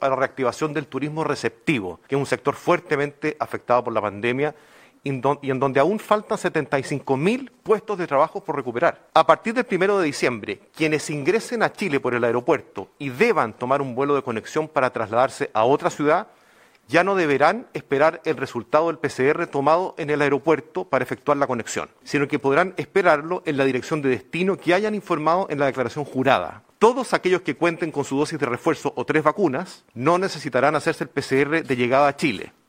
para la reactivación del turismo receptivo, que es un sector fuertemente afectado por la pandemia y en donde aún faltan 75.000 puestos de trabajo por recuperar. A partir del 1 de diciembre, quienes ingresen a Chile por el aeropuerto y deban tomar un vuelo de conexión para trasladarse a otra ciudad, ya no deberán esperar el resultado del PCR tomado en el aeropuerto para efectuar la conexión, sino que podrán esperarlo en la dirección de destino que hayan informado en la declaración jurada. Todos aquellos que cuenten con su dosis de refuerzo o 3 vacunas no necesitarán hacerse el PCR de llegada a Chile.